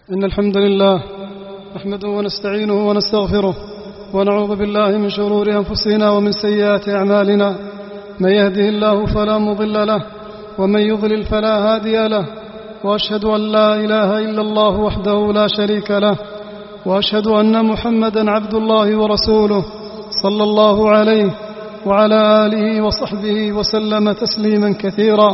إن الحمد لله نحمده ونستعينه ونستغفره ونعوذ بالله من شرور أنفسنا ومن سيئات أعمالنا. من يهده الله فلا مضل له ومن يضلل فلا هادي له، وأشهد أن لا إله إلا الله وحده لا شريك له، وأشهد أن محمدا عبد الله ورسوله صلى الله عليه وعلى آله وصحبه وسلم تسليما كثيرا.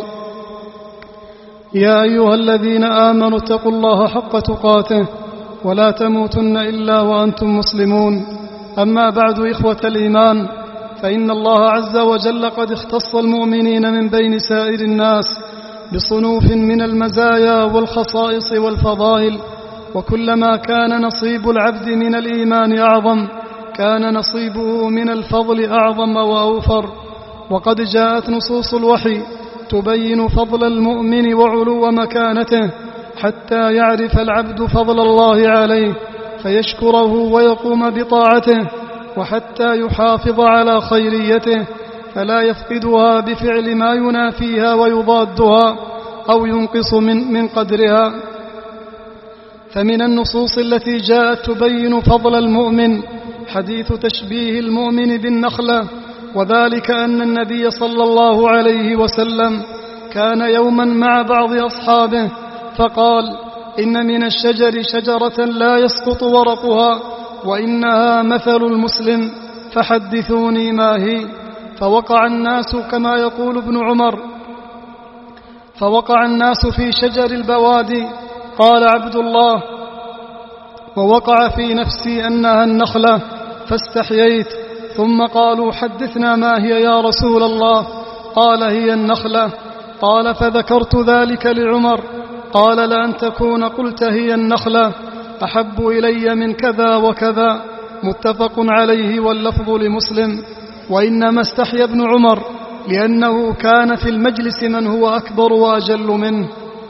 يا أيها الذين آمنوا اتقوا الله حق تقاته ولا تموتن إلا وأنتم مسلمون. أما بعد، إخوة الإيمان، فإن الله عز وجل قد اختص المؤمنين من بين سائر الناس بصنوف من المزايا والخصائص والفضائل، وكلما كان نصيب العبد من الإيمان أعظم كان نصيبه من الفضل أعظم وأوفر. وقد جاءت نصوص الوحي تبين فضل المؤمن وعلو مكانته، حتى يعرف العبد فضل الله عليه فيشكره ويقوم بطاعته، وحتى يحافظ على خيريته فلا يفقدها بفعل ما ينافيها ويضادها أو ينقص من قدرها. فمن النصوص التي جاءت تبين فضل المؤمن حديث تشبيه المؤمن بالنخلة، وذلك أن النبي صلى الله عليه وسلم كان يوما مع بعض أصحابه فقال: إن من الشجر شجرة لا يسقط ورقها وإنها مثل المسلم فحدثوني ما هي. فوقع الناس كما يقول ابن عمر، فوقع الناس في شجر البوادي. قال عبد الله: ووقع في نفسي أنها النخلة فاستحييت. ثم قالوا: حدثنا ما هي يا رسول الله؟ قال: هي النخلة. قال: فذكرت ذلك لعمر. قال: لأن تكون قلت هي النخلة أحب إلي من كذا وكذا. متفق عليه واللفظ لمسلم. وإنما استحيا ابن عمر لأنه كان في المجلس من هو أكبر وأجل منه.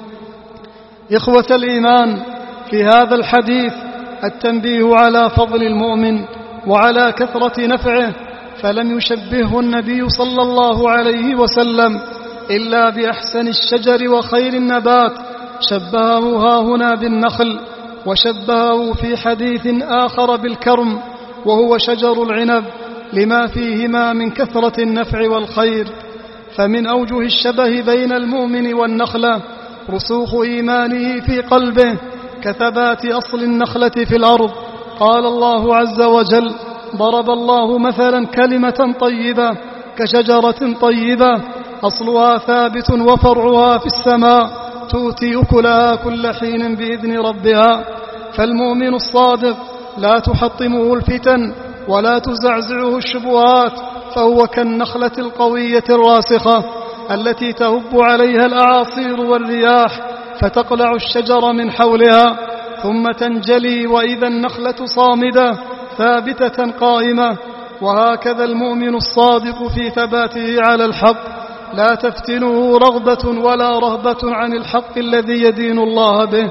إخوة الإيمان، في هذا الحديث التنبيه على فضل المؤمن وعلى كثرة نفعه، فلم يشبهه النبي صلى الله عليه وسلم إلا بأحسن الشجر وخير النبات، شبهه هاهنا بالنخل، وشبهه في حديث آخر بالكرم وهو شجر العنب، لما فيهما من كثرة النفع والخير. فمن أوجه الشبه بين المؤمن والنخلة رسوخ إيمانه في قلبه كثبات أصل النخلة في الأرض. قال الله عز وجل: ضرب الله مثلا كلمة طيبة كشجرة طيبة أصلها ثابت وفرعها في السماء تؤتي أكلها كل حين بإذن ربها. فالمؤمن الصادق لا تحطمه الفتن ولا تزعزعه الشبهات، فهو كالنخلة القوية الراسخة التي تهب عليها الأعاصير والرياح فتقلع الشجر من حولها ثم تنجلي، وإذا النخلة صامدة ثابتة قائمة. وهكذا المؤمن الصادق في ثباته على الحق لا تفتنه رغبة ولا رهبة عن الحق الذي يدين الله به.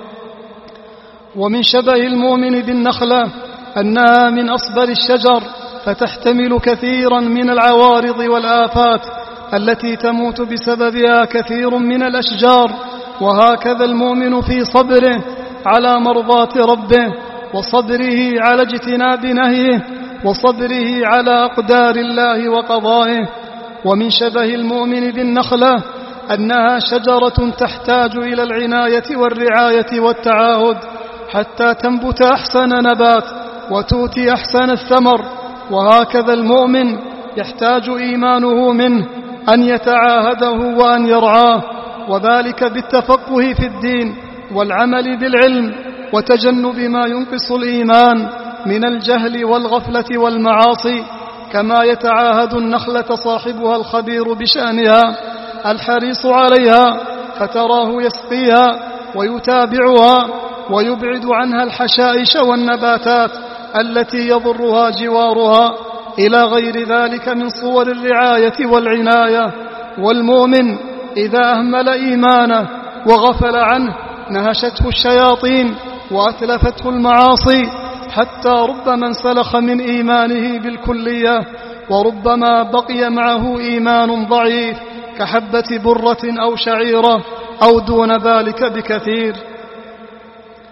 ومن شبه المؤمن بالنخلة أنها من أصبر الشجر، فتحتمل كثيرا من العوارض والآفات التي تموت بسببها كثير من الأشجار. وهكذا المؤمن في صبره على مرضاة ربه، وصبره على اجتناب نهيه، وصبره على أقدار الله وقضائه. ومن شبه المؤمن بالنخلة أنها شجرة تحتاج إلى العناية والرعاية والتعاهد حتى تنبت أحسن نبات وتؤتي أحسن الثمر. وهكذا المؤمن يحتاج إيمانه منه أن يتعاهده وأن يرعاه، وذلك بالتفقه في الدين والعمل بالعلم وتجنب ما ينقص الإيمان من الجهل والغفلة والمعاصي، كما يتعاهد النخلة صاحبها الخبير بشأنها الحريص عليها، فتراه يسقيها ويتابعها ويبعد عنها الحشائش والنباتات التي يضرها جوارها، إلى غير ذلك من صور الرعاية والعناية. والمؤمن إذا أهمل إيمانه وغفل عنه نهشته الشياطين وأتلفته المعاصي، حتى ربما انسلخ من إيمانه بالكلية، وربما بقي معه إيمان ضعيف كحبة برة أو شعيرة أو دون ذلك بكثير.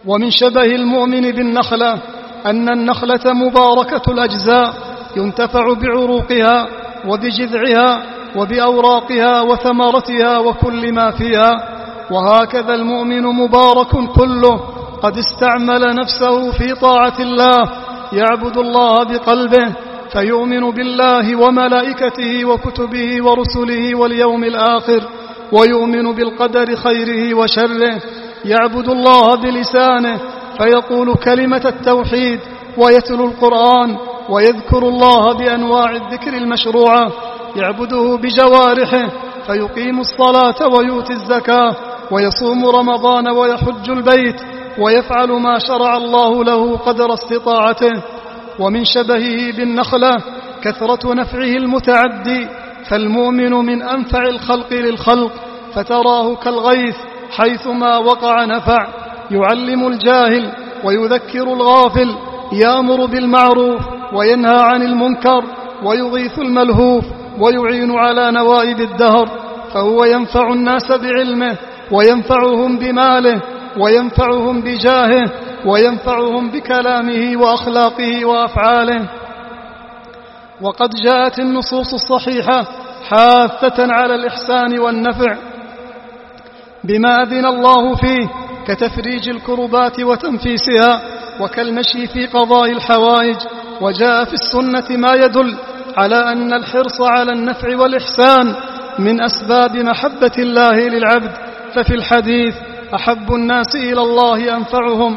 ومن شبه المؤمن بالنخلة أن النخلة مباركة الأجزاء ينتفع بعروقها وبجذعها وبأوراقها وثمرتها وكل ما فيها. وهكذا المؤمن مبارك كله، قد استعمل نفسه في طاعة الله، يعبد الله بقلبه فيؤمن بالله وملائكته وكتبه ورسله واليوم الآخر، ويؤمن بالقدر خيره وشره. يعبد الله بلسانه فيقول كلمة التوحيد ويتلو القرآن ويذكر الله بأنواع الذكر المشروعة. يعبده بجوارحه فيقيم الصلاة ويؤتي الزكاة ويصوم رمضان ويحج البيت ويفعل ما شرع الله له قدر استطاعته. ومن شبهه بالنخلة كثرة نفعه المتعدي، فالمؤمن من أنفع الخلق للخلق، فتراه كالغيث حيثما وقع نفع، يعلم الجاهل ويذكر الغافل، يأمر بالمعروف وينهى عن المنكر ويغيث الملهوف ويعين على نوائب الدهر، فهو ينفع الناس بعلمه وينفعهم بماله وينفعهم بجاهه وينفعهم بكلامه وأخلاقه وأفعاله. وقد جاءت النصوص الصحيحة حاثة على الإحسان والنفع بما أذن الله فيه، كتفريج الكربات وتنفيسها وكالمشي في قضاء الحوائج. وجاء في السنة ما يدل على أن الحرص على النفع والإحسان من أسباب محبة الله للعبد. ففي الحديث أحب الناس إلى الله أنفعهم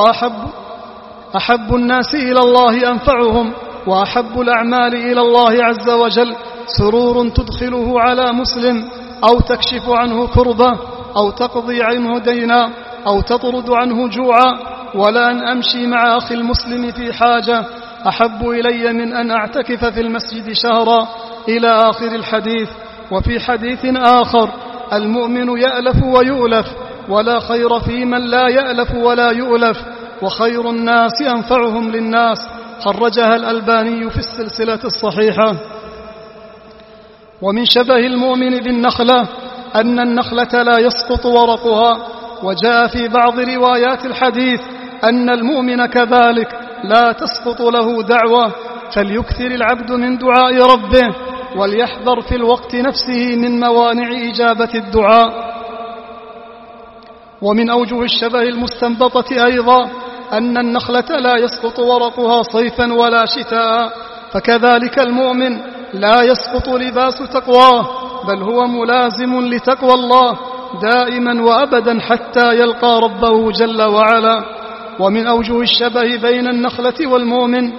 وأحب الأعمال إلى الله عز وجل سرور تدخله على مسلم، أو تكشف عنه كربة، أو تقضي عنه دينا، أو تطرد عنه جوعا، ولا أن أمشي مع أخي المسلم في حاجة أحب إلي من أن أعتكف في المسجد شهرا، إلى آخر الحديث. وفي حديث آخر المؤمن يألف ويؤلف، ولا خير في من لا يألف ولا يؤلف، وخير الناس أنفعهم للناس، خرجها الألباني في السلسلة الصحيحة. ومن شبه المؤمن بالنخلة أن النخلة لا يسقط ورقها، وجاء في بعض روايات الحديث أن المؤمن كذلك لا تسقط له دعوة، فليكثر العبد من دعاء ربه، وليحذر في الوقت نفسه من موانع إجابة الدعاء. ومن أوجه الشبه المستنبطة أيضا أن النخلة لا يسقط ورقها صيفا ولا شتاء، فكذلك المؤمن لا يسقط لباس تقواه، بل هو ملازم لتقوى الله دائما وأبدا حتى يلقى ربه جل وعلا. ومن أوجه الشبه بين النخلة والمؤمن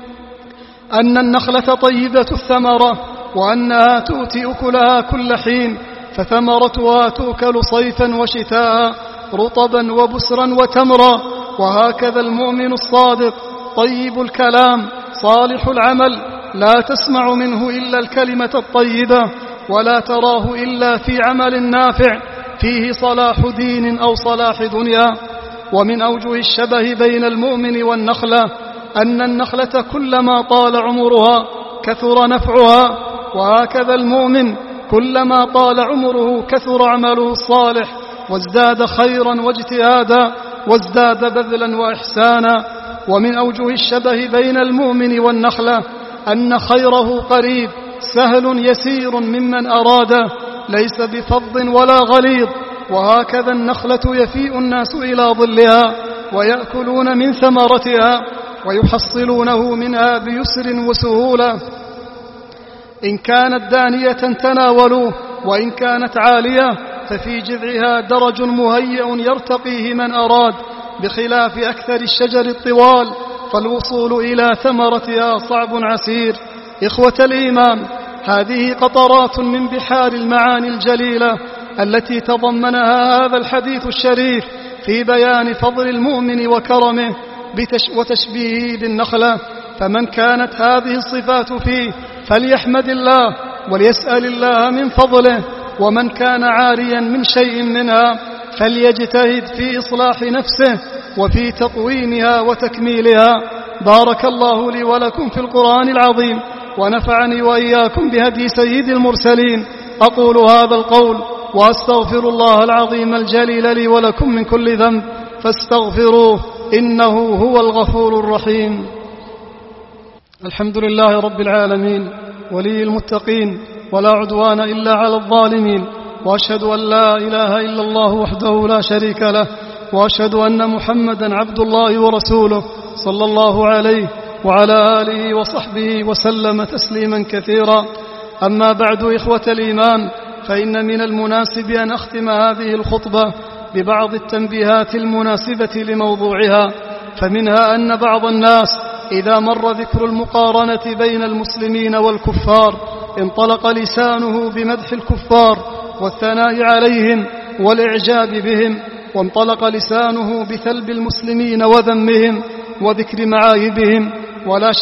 أن النخلة طيبة الثمرة، وأنها تؤتي أكلها كل حين، فثمرتها تؤكل صيفا وشتاء، رطبا وبسرا وتمرا. وهكذا المؤمن الصادق طيب الكلام صالح العمل، لا تسمع منه إلا الكلمة الطيبة، ولا تراه إلا في عمل نافع فيه صلاح دين أو صلاح دنيا. ومن أوجه الشبه بين المؤمن والنخلة أن النخلة كلما طال عمرها كثر نفعها، وهكذا المؤمن كلما طال عمره كثر عمله الصالح، وازداد خيرا واجتهادا، وازداد بذلا وإحسانا. ومن أوجه الشبه بين المؤمن والنخلة أن خيره قريب سهل يسير ممن أراده، ليس بفظ ولا غليظ. وهكذا النخلة يفيء الناس إلى ظلها ويأكلون من ثمرتها ويحصلونه منها بيسر وسهولة. إن كانت دانية تناولوه، وإن كانت عالية ففي جذعها درج مهيأ يرتقيه من أراد، بخلاف أكثر الشجر الطوال، فالوصول إلى ثمرتها صعب عسير. إخوة الإيمان، هذه قطرات من بحار المعاني الجليلة التي تضمنها هذا الحديث الشريف في بيان فضل المؤمن وكرمه وتشبيهه بالنخلة. فمن كانت هذه الصفات فيه فليحمد الله وليسأل الله من فضله، ومن كان عاريا من شيء منها فليجتهد في إصلاح نفسه وفي تقويمها وتكميلها. بارك الله لي ولكم في القرآن العظيم، ونفعني وإياكم بهدي سيد المرسلين. أقول هذا القول وأستغفر الله العظيم الجليل لي ولكم من كل ذنب، فاستغفروه إنه هو الغفور الرحيم. الحمد لله رب العالمين ولي المتقين، ولا عدوان إلا على الظالمين، وأشهد أن لا إله إلا الله وحده لا شريك له، وأشهد أن محمدا عبد الله ورسوله صلى الله عليه وعلى آله وصحبه وسلم تسليما كثيرا. أما بعد، إخوة الإيمان، فإن من المناسب أن أختم هذه الخطبة ببعض التنبيهات المناسبة لموضوعها. فمنها أن بعض الناس إذا مر ذكر المقارنة بين المسلمين والكفار انطلق لسانه بمدح الكفار والثناء عليهم والإعجاب بهم، وانطلق لسانه بثلب المسلمين وذمهم وذكر معايبهم، ولا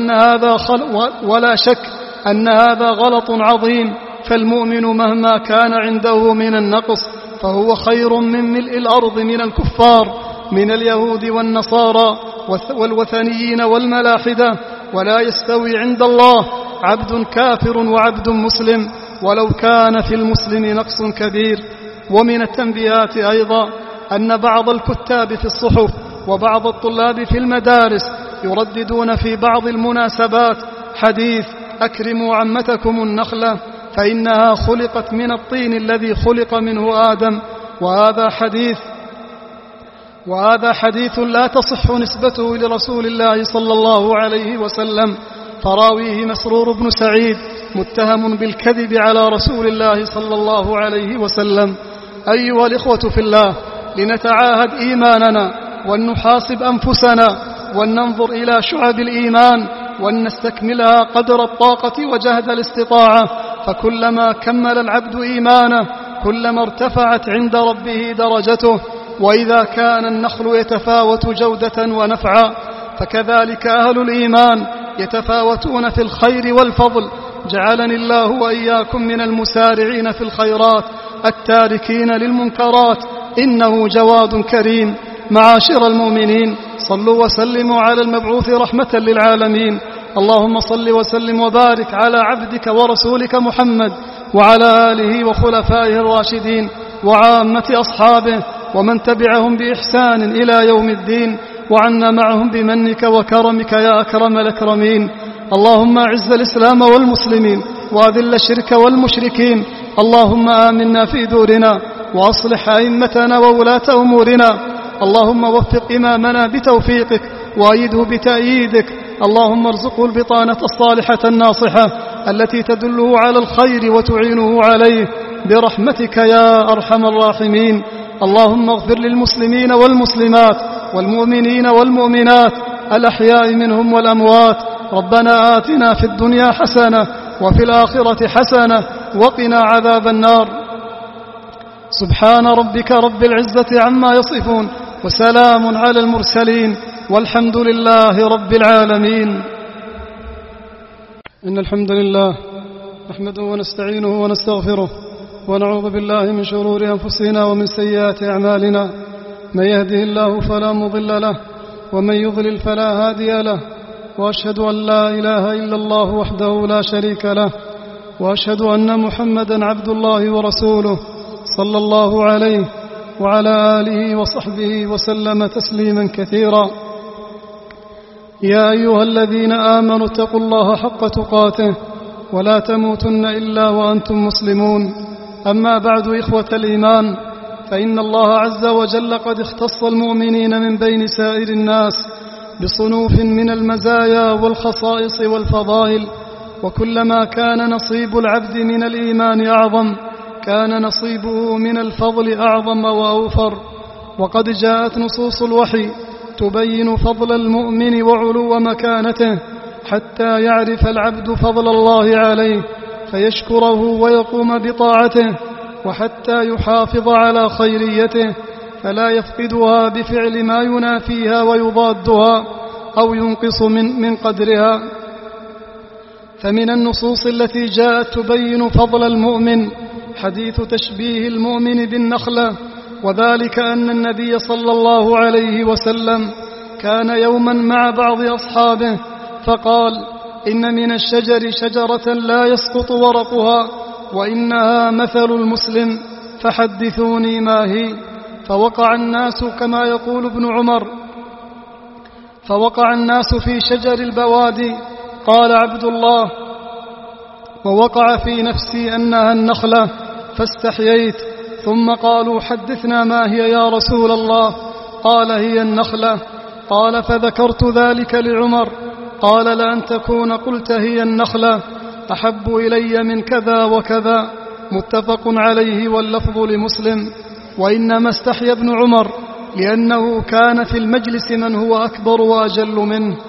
شك أن هذا غلط عظيم. فالمؤمن مهما كان عنده من النقص فهو خير من ملء الأرض من الكفار، من اليهود والنصارى والوثنيين والملاحدة. ولا يستوي عند الله عبد كافر وعبد مسلم ولو كان في المسلم نقص كبير. ومن التنبيهات أيضا أن بعض الكتاب في الصحف وبعض الطلاب في المدارس يرددون في بعض المناسبات حديث أكرموا عمتكم النخلة فإنها خلقت من الطين الذي خلق منه آدم، وهذا حديث لا تصح نسبته لرسول الله صلى الله عليه وسلم، فراويه مسرور بن سعيد متهم بالكذب على رسول الله صلى الله عليه وسلم. أيها الإخوة في الله، لنتعاهد إيماننا ولنحاسب أنفسنا ولننظر إلى شعب الإيمان ولنستكملها قدر الطاقة وجهد الاستطاعة، فكلما كمل العبد إيمانه كلما ارتفعت عند ربه درجته. وإذا كان النخل يتفاوت جودة ونفعا فكذلك أهل الإيمان يتفاوتون في الخير والفضل. جعلني الله وإياكم من المسارعين في الخيرات التاركين للمنكرات، إنه جواد كريم. معاشر المؤمنين، صلوا وسلموا على المبعوث رحمة للعالمين. اللهم صل وسلم وبارك على عبدك ورسولك محمد وعلى آله وخلفائه الراشدين وعامة أصحابه ومن تبعهم بإحسان إلى يوم الدين، وعنا معهم بمنك وكرمك يا أكرم الأكرمين. اللهم أعز الإسلام والمسلمين وأذل الشرك والمشركين. اللهم آمنا في دورنا وأصلح أئمتنا وولاة أمورنا. اللهم وفق إمامنا بتوفيقك وأيده بتأييدك. اللهم ارزقه البطانة الصالحة الناصحة التي تدله على الخير وتعينه عليه برحمتك يا أرحم الراحمين. اللهم اغفر للمسلمين والمسلمات والمؤمنين والمؤمنات الأحياء منهم والأموات. ربنا آتنا في الدنيا حسنة وفي الآخرة حسنة وقنا عذاب النار. سبحان ربك رب العزة عما يصفون، وسلام على المرسلين، والحمد لله رب العالمين. إن الحمد لله نحمده ونستعينه ونستغفره ونعوذ بالله من شرور أنفسنا ومن سيئات أعمالنا. من يهده الله فلا مضل له ومن يضلل فلا هادي له، وأشهد أن لا إله إلا الله وحده لا شريك له، وأشهد أن محمدا عبد الله ورسوله صلى الله عليه وعلى آله وصحبه وسلم تسليما كثيرا. يا أيها الذين آمنوا اتقوا الله حق تقاته ولا تموتن إلا وأنتم مسلمون. أما بعد، إخوة الإيمان، فإن الله عز وجل قد اختص المؤمنين من بين سائر الناس بصنوف من المزايا والخصائص والفضائل، وكلما كان نصيب العبد من الإيمان أعظم كان نصيبه من الفضل أعظم وأوفر. وقد جاءت نصوص الوحي تبين فضل المؤمن وعلو مكانته حتى يعرف العبد فضل الله عليه فيشكره ويقوم بطاعته، وحتى يحافظ على خيريته فلا يفقدها بفعل ما ينافيها ويضادها أو ينقص من قدرها. فمن النصوص التي جاءت تبين فضل المؤمن حديث تشبيه المؤمن بالنخلة، وذلك أن النبي صلى الله عليه وسلم كان يوما مع بعض أصحابه فقال: إن من الشجر شجرة لا يسقط ورقها وإنها مثل المسلم، فحدثوني ما هي؟ فوقع الناس كما يقول ابن عمر، فوقع الناس في شجر البوادي. قال عبد الله: ووقع في نفسي أنها النخلة فاستحييت، ثم قالوا: حدثنا ما هي يا رسول الله؟ قال: هي النخلة. قال: فذكرت ذلك لعمر، قال: لأن تكون قلت هي النخلة أحب إلي من كذا وكذا. متفق عليه واللفظ لمسلم. وإنما استحيا ابن عمر لأنه كان في المجلس من هو أكبر وأجل منه.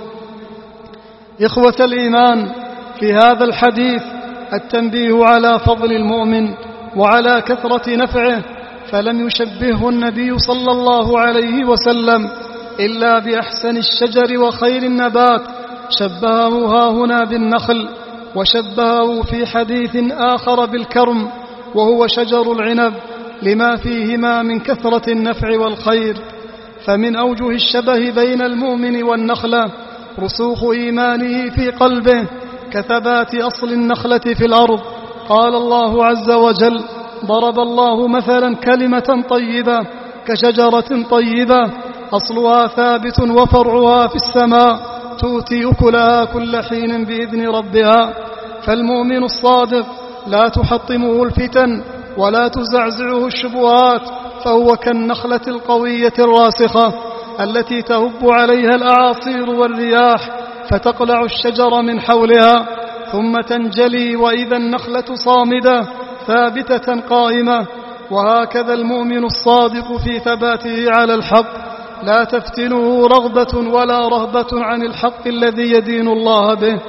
إخوة الإيمان، في هذا الحديث التنبيه على فضل المؤمن وعلى كثرة نفعه، فلم يشبهه النبي صلى الله عليه وسلم إلا بأحسن الشجر وخير النبات، شبهه هاهنا بالنخل، وشبهه في حديث آخر بالكرم وهو شجر العنب، لما فيهما من كثرة النفع والخير. فمن أوجه الشبه بين المؤمن والنخلة رسوخ إيمانه في قلبه كثبات أصل النخلة في الأرض. قال الله عز وجل: ضرب الله مثلا كلمة طيبة كشجرة طيبة أصلها ثابت وفرعها في السماء تؤتي أكلها كل حين بإذن ربها. فالمؤمن الصادق لا تحطمه الفتن ولا تزعزعه الشبهات، فهو كالنخلة القوية الراسخة التي تهب عليها الأعاصير والرياح فتقلع الشجر من حولها ثم تنجلي، وإذا النخلة صامدة ثابتة قائمة. وهكذا المؤمن الصادق في ثباته على الحق، لا تفتنه رغبة ولا رهبة عن الحق الذي يدين الله به.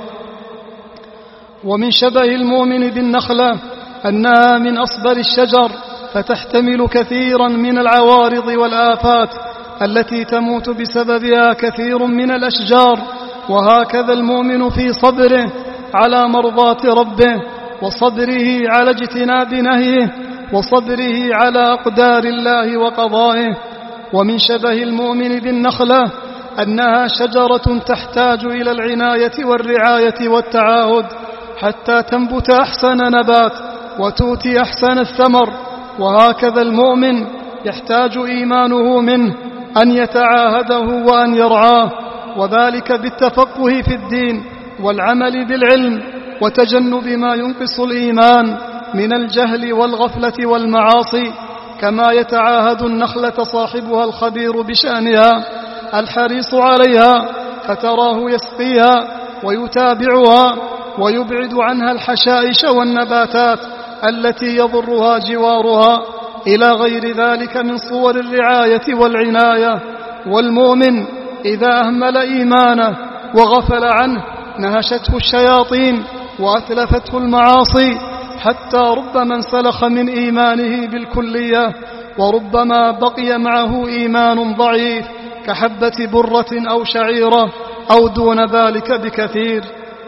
ومن شبه المؤمن بالنخلة أنها من أصبر الشجر، فتحتمل كثيرا من العوارض والآفات التي تموت بسببها كثير من الأشجار. وهكذا المؤمن في صبره على مرضاة ربه، وصبره على اجتناب نهيه، وصبره على أقدار الله وقضائه. ومن شبه المؤمن بالنخلة أنها شجرة تحتاج إلى العناية والرعاية والتعاهد حتى تنبت أحسن نبات وتؤتي أحسن الثمر. وهكذا المؤمن يحتاج إيمانه منه أن يتعاهده وأن يرعاه، وذلك بالتفقه في الدين والعمل بالعلم وتجنب ما ينقص الإيمان من الجهل والغفلة والمعاصي، كما يتعاهد النخلة صاحبها الخبير بشأنها الحريص عليها، فتراه يسقيها ويتابعها ويبعد عنها الحشائش والنباتات التي يضرها جوارها، إلى غير ذلك من صور الرعاية والعناية. والمؤمن إذا أهمل إيمانه وغفل عنه نهشته الشياطين وأتلفته المعاصي، حتى ربما انسلخ من إيمانه بالكلية، وربما بقي معه إيمان ضعيف كحبة برة أو شعيرة أو دون ذلك بكثير.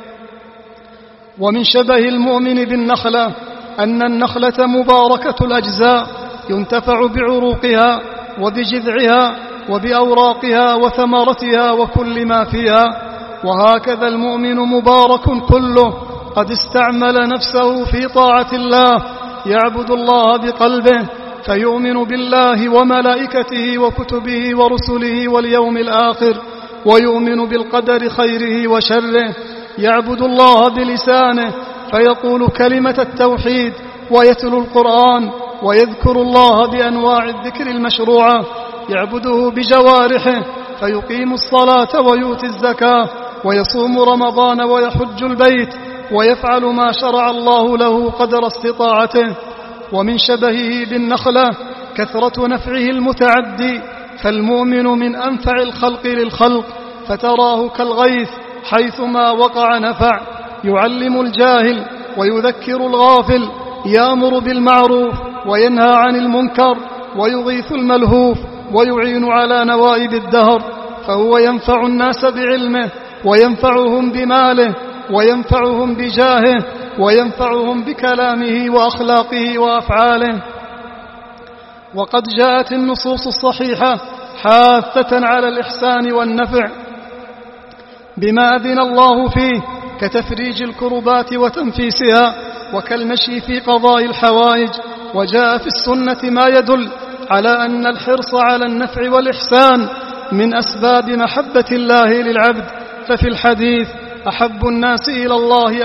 ومن شبه المؤمن بالنخلة أن النخلة مباركة الأجزاء، ينتفع بعروقها وبجذعها وبأوراقها وثمرتها وكل ما فيها. وهكذا المؤمن مبارك كله، قد استعمل نفسه في طاعة الله، يعبد الله بقلبه فيؤمن بالله وملائكته وكتبه ورسله واليوم الآخر، ويؤمن بالقدر خيره وشره. يعبد الله بلسانه فيقول كلمة التوحيد ويتلو القرآن ويذكر الله بأنواع الذكر المشروعة. يعبده بجوارحه فيقيم الصلاة ويؤتي الزكاة ويصوم رمضان ويحج البيت ويفعل ما شرع الله له قدر استطاعته. ومن شبهه بالنخلة كثرة نفعه المتعدي، فالمؤمن من أنفع الخلق للخلق، فتراه كالغيث حيثما وقع نفع، يعلم الجاهل ويذكر الغافل، يأمر بالمعروف وينهى عن المنكر، ويغيث الملهوف ويعين على نوائب الدهر. فهو ينفع الناس بعلمه وينفعهم بماله وينفعهم بجاهه وينفعهم بكلامه وأخلاقه وأفعاله. وقد جاءت النصوص الصحيحة حاثة على الإحسان والنفع بما أذن الله فيه، كتفريج الكربات وتنفيسها، وكالمشي في قضاء الحوائج. وجاء في السنة ما يدل على أن الحرص على النفع والإحسان من أسباب محبة الله للعبد. ففي الحديث: أحب الناس إلى الله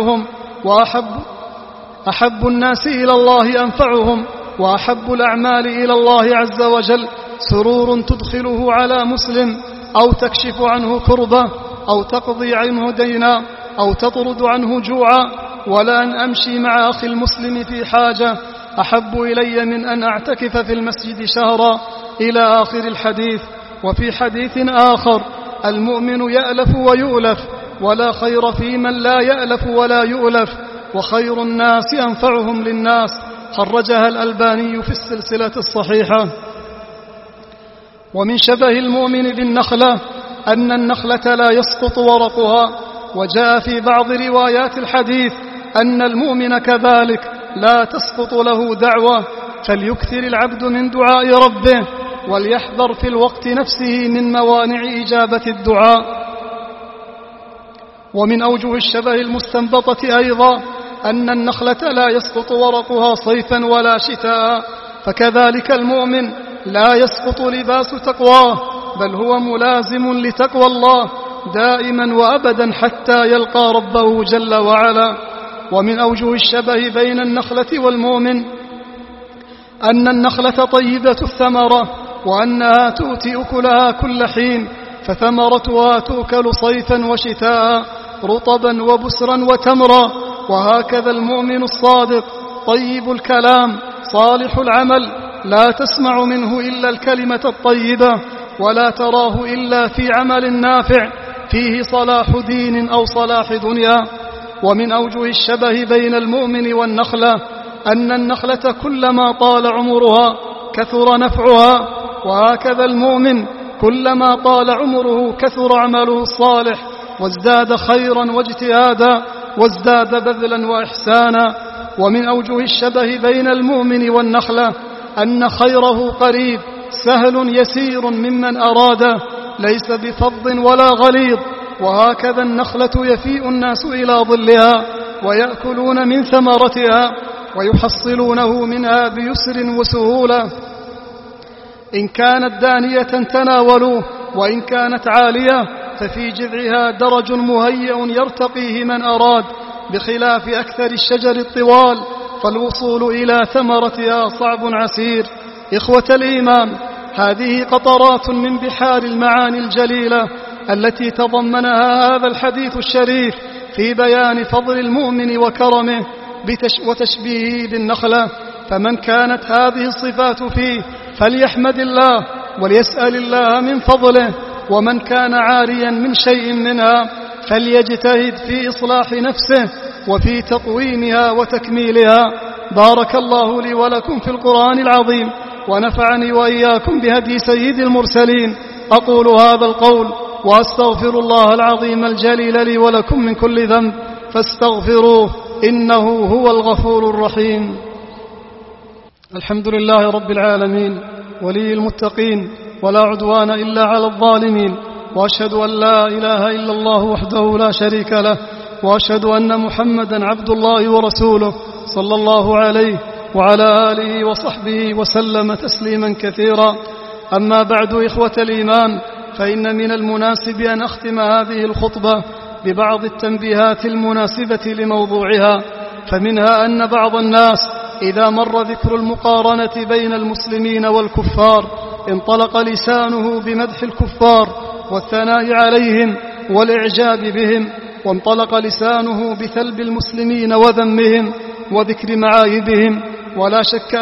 أنفعهم وأحب الأعمال إلى الله عز وجل سرور تدخله على مسلم، أو تكشف عنه كربة، أو تقضي عنه دينا، أو تطرد عنه جوعا، ولا أن أمشي مع أخي المسلم في حاجة أحب إلي من أن أعتكف في المسجد شهرا، إلى آخر الحديث. وفي حديث آخر: المؤمن يألف ويؤلف، ولا خير في من لا يألف ولا يؤلف، وخير الناس أنفعهم للناس. خرجها الألباني في السلسلة الصحيحة. ومن شبه المؤمن بالنخلة أن النخلة لا يسقط ورقها، وجاء في بعض روايات الحديث أن المؤمن كذلك لا تسقط له دعوة، فليكثر العبد من دعاء ربه، وليحذر في الوقت نفسه من موانع إجابة الدعاء. ومن أوجه الشبه المستنبطة أيضا أن النخلة لا يسقط ورقها صيفا ولا شتاء، فكذلك المؤمن لا يسقط لباس تقواه، بل هو ملازم لتقوى الله دائما وأبدا حتى يلقى ربه جل وعلا. ومن أوجه الشبه بين النخلة والمؤمن أن النخلة طيبة الثمرة، وأنها تؤتي أكلها كل حين، فثمرتها تؤكل صيفا وشتاء، رطبا وبسرا وتمرا. وهكذا المؤمن الصادق طيب الكلام صالح العمل، لا تسمع منه إلا الكلمة الطيبة، ولا تراه إلا في عمل نافع فيه صلاح دين أو صلاح دنيا. ومن أوجه الشبه بين المؤمن والنخلة أن النخلة كلما طال عمرها كثر نفعها، وهكذا المؤمن كلما طال عمره كثر عمله الصالح، وازداد خيرا واجتهادا، وازداد بذلا وإحسانا. ومن أوجه الشبه بين المؤمن والنخلة أن خيره قريب سهل يسير ممن أراده، ليس بفظ ولا غليظ. وهكذا النخلة يفيء الناس إلى ظلها ويأكلون من ثمرتها ويحصلونه منها بيسر وسهولة. إن كانت دانية تناولوه، وإن كانت عالية ففي جذعها درج مهيئ يرتقيه من أراد، بخلاف أكثر الشجر الطوال، فالوصول إلى ثمرتها صعب عسير. إخوة الإيمان، هذه قطرات من بحار المعاني الجليلة التي تضمنها هذا الحديث الشريف في بيان فضل المؤمن وكرمه وتشبيهه بالنخلة. فمن كانت هذه الصفات فيه فليحمد الله وليسأل الله من فضله، ومن كان عاريا من شيء منها فليجتهد في إصلاح نفسه وفي تقويمها وتكميلها. بارك الله لي ولكم في القرآن العظيم، ونفعني وإياكم بهدي سيد المرسلين. أقول هذا القول وأستغفر الله العظيم الجليل لي ولكم من كل ذنب، فاستغفروه إنه هو الغفور الرحيم. الحمد لله رب العالمين، ولي المتقين، ولا عدوان إلا على الظالمين، وأشهد أن لا إله إلا الله وحده لا شريك له، وأشهد أن محمدا عبد الله ورسوله، صلى الله عليه وعلى آله وصحبه وسلم تسليما كثيرا. أما بعد، إخوة الإيمان، فإن من المناسب أن أختم هذه الخطبة ببعض التنبيهات المناسبة لموضوعها. فمنها أن بعض الناس إذا مر ذكر المقارنة بين المسلمين والكفار انطلق لسانه بمدح الكفار والثناء عليهم والإعجاب بهم، وانطلق لسانه بثلب المسلمين وذمهم وذكر معايبهم، ولا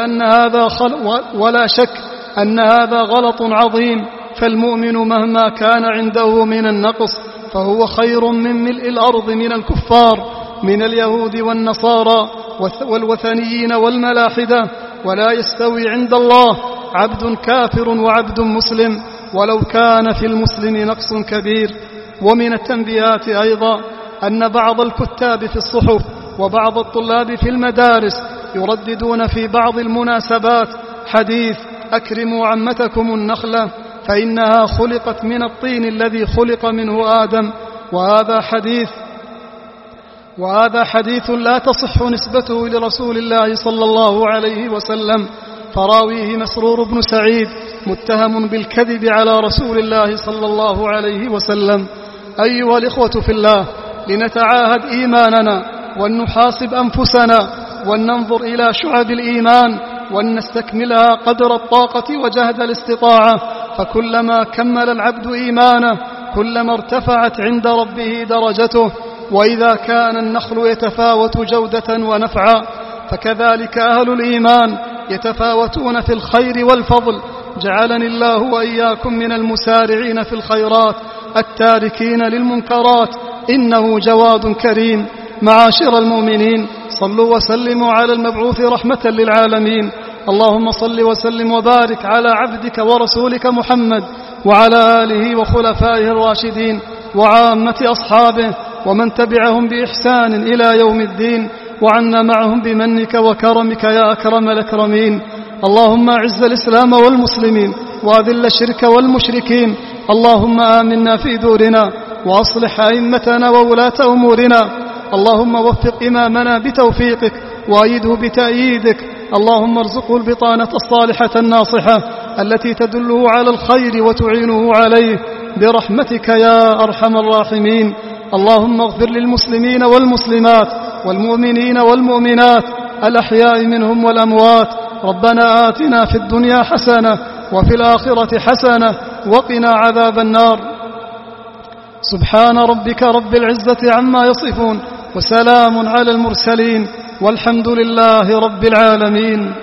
شك أن هذا غلط عظيم. فالمؤمن مهما كان عنده من النقص فهو خير من ملء الأرض من الكفار، من اليهود والنصارى والوثنيين والملاحدة. ولا يستوي عند الله عبد كافر وعبد مسلم، ولو كان في المسلم نقص كبير. ومن التنبيهات أيضا أن بعض الكتاب في الصحف وبعض الطلاب في المدارس يرددون في بعض المناسبات حديث أكرموا عمتكم النخلة فإنها خلقت من الطين الذي خلق منه آدم، وهذا حديث لا تصح نسبته لرسول الله صلى الله عليه وسلم، فراويه مسرور بن سعيد متهم بالكذب على رسول الله صلى الله عليه وسلم. أيها الإخوة في الله، لنتعاهد إيماننا ولنحاسب أنفسنا ولننظر إلى شعب الإيمان ولنستكملها قدر الطاقة وجهد الاستطاعة، فكلما كمل العبد إيمانه كلما ارتفعت عند ربه درجته. وإذا كان النخل يتفاوت جودة ونفعا فكذلك أهل الإيمان يتفاوتون في الخير والفضل. جعلني الله وإياكم من المسارعين في الخيرات التاركين للمنكرات، إنه جواد كريم. معاشر المؤمنين، صلوا وسلموا على المبعوث رحمة للعالمين. اللهم صل وسلم وبارك على عبدك ورسولك محمد وعلى آله وخلفائه الراشدين وعامة أصحابه ومن تبعهم بإحسان إلى يوم الدين، وعنا معهم بمنك وكرمك يا أكرم الأكرمين. اللهم أعز الإسلام والمسلمين وأذل الشرك والمشركين. اللهم آمنا في دورنا وأصلح أئمتنا وولاة أمورنا. اللهم وفق إمامنا بتوفيقك وأيده بتأييدك. اللهم ارزقه البطانة الصالحة الناصحة التي تدله على الخير وتعينه عليه برحمتك يا أرحم الراحمين. اللهم اغفر للمسلمين والمسلمات والمؤمنين والمؤمنات الأحياء منهم والأموات. ربنا آتنا في الدنيا حسنة وفي الآخرة حسنة وقنا عذاب النار. سبحان ربك رب العزة عما يصفون وسلام على المرسلين والحمد لله رب العالمين.